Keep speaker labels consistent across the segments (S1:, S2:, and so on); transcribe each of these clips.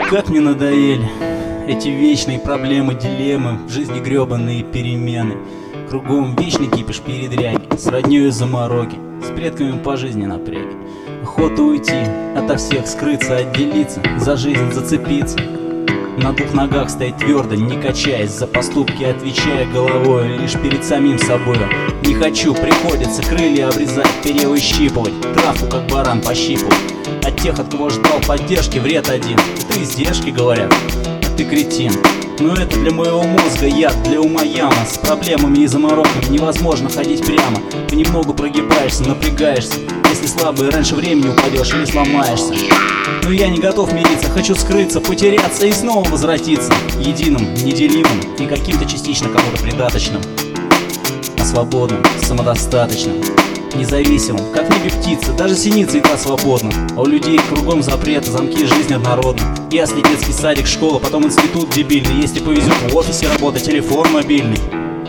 S1: Как мне надоели эти вечные проблемы, дилеммы, в жизни гребаные перемены. Кругом вечный кипиш передряги, с роднёю замороки, с предками по жизни напряги. Охота уйти, ото всех скрыться, отделиться, за жизнь зацепиться. На двух ногах стоять твердо, не качаясь, за поступки отвечая головой, лишь перед самим собой. Не хочу, приходится крылья обрезать, перевыщипывать, травку как баран пощипывать. От тех, от кого ждал поддержки, вред один. Это издержки, говорят, а ты кретин. Но это для моего мозга яд, для ума яма. С проблемами и замороками невозможно ходить прямо. Понемногу прогибаешься, напрягаешься. Если слабый, раньше времени упадешь или сломаешься. Но я не готов мириться, хочу скрыться, потеряться и снова возвратиться. Единым, неделимым и каким-то частично кому-то придаточным. А свободным, самодостаточным, независимым, как в небе птица, даже синица и та свободна. А у людей кругом запреты, замки, жизнь однородна. Ясли, детский садик, школа, потом институт дебильный. Если повезет, в офисе работа, телефон мобильный.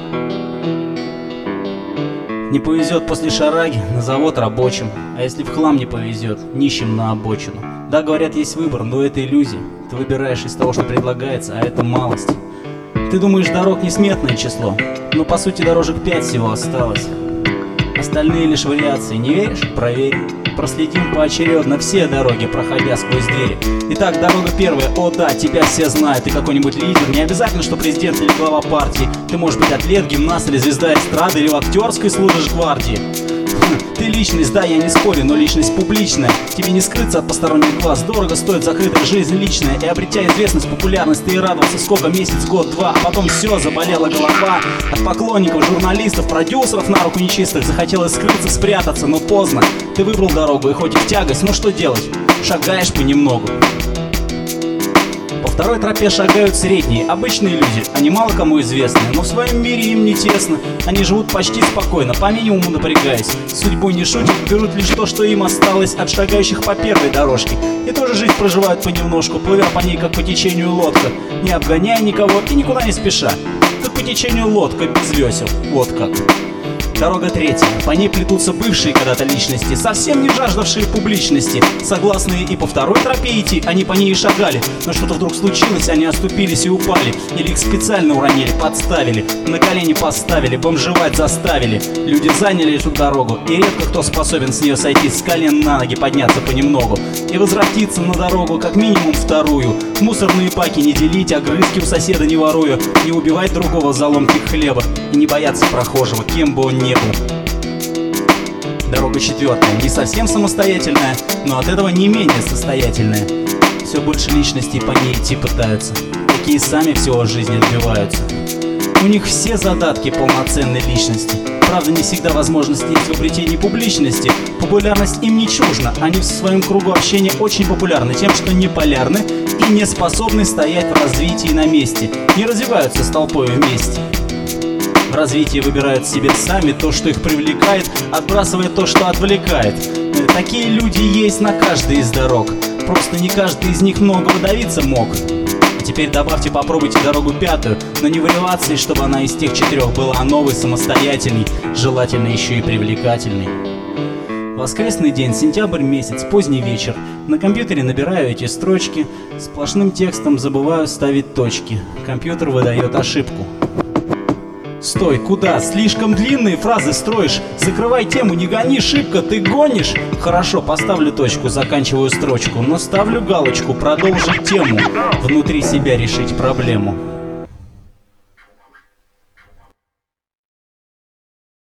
S1: Не повезет после шараги, на завод рабочим. А если в хлам не повезет, нищим на обочину. Да, говорят, есть выбор, но это иллюзия. Ты выбираешь из того, что предлагается, а это малость. Ты думаешь, дорог несметное число, но по сути дорожек 5 всего осталось. Остальные лишь вариации, не веришь? Проверь. Проследим поочередно все дороги, проходя сквозь двери. Итак, дорога первая. О да, тебя все знают. Ты какой-нибудь лидер. Не обязательно, что президент или глава партии. Ты можешь быть атлет, гимнаст или звезда эстрады, или в актерской служишь гвардии. Ты личность, да, я не спорю, но личность публичная. Тебе не скрыться от посторонних глаз. Дорого стоит закрытая жизнь личная. И обретя известность, популярность, ты и радовался сколько, месяц, год, два. А потом все, заболела голова. От поклонников, журналистов, продюсеров на руку нечистых. Захотелось скрыться, спрятаться, но поздно. Ты выбрал дорогу, и хоть и в тягость, но что делать? Шагаешь понемногу. По второй тропе шагают средние, обычные люди. Они мало кому известны, но в своем мире им не тесно. Они живут почти спокойно, по минимуму напрягаясь. Судьбой не шутят, берут лишь то, что им осталось от шагающих по первой дорожке. И тоже жизнь проживают понемножку, плывя по ней, как по течению лодка, не обгоняя никого и никуда не спеша. Как по течению лодка без весел, вот как. Дорога третья. По ней плетутся бывшие когда-то личности, совсем не жаждавшие публичности. Согласные и по второй тропе идти, они по ней и шагали. Но что-то вдруг случилось, они оступились и упали. Или их специально уронили, подставили, на колени поставили, бомжевать заставили. Люди заняли эту дорогу, и редко кто способен с нее сойти с колен на ноги, подняться понемногу и возвратиться на дорогу как минимум вторую. Мусорные паки не делить, огрызки у соседа не воруя, не убивать другого за ломтик хлеба и не бояться прохожего, кем бы он ни был. Дорога четвертая, не совсем самостоятельная, но от этого не менее состоятельная. Все больше личностей по ней идти пытаются, такие сами всего в жизни отбиваются. У них все задатки полноценной личности. Правда, не всегда возможность есть в обретении публичности. Популярность им не чужда, они в своем кругу общения очень популярны тем, что не полярны и не способны стоять в развитии на месте, не развиваются с толпой вместе. В развитии выбирают себе сами то, что их привлекает, отбрасывая то, что отвлекает. Такие люди есть на каждой из дорог, просто не каждый из них многого добиться мог. А теперь добавьте, попробуйте дорогу пятую, но не в релации, чтобы она из тех 4 была новой, самостоятельной, желательно еще и привлекательной. Воскресный день, сентябрь месяц, поздний вечер. На компьютере набираю эти строчки, сплошным текстом забываю ставить точки. Компьютер выдает ошибку. Стой, куда? Слишком длинные фразы строишь. Закрывай тему, не гони, шибко, ты гонишь. Хорошо, поставлю точку, заканчиваю строчку, но ставлю галочку, продолжить тему. Внутри себя решить проблему.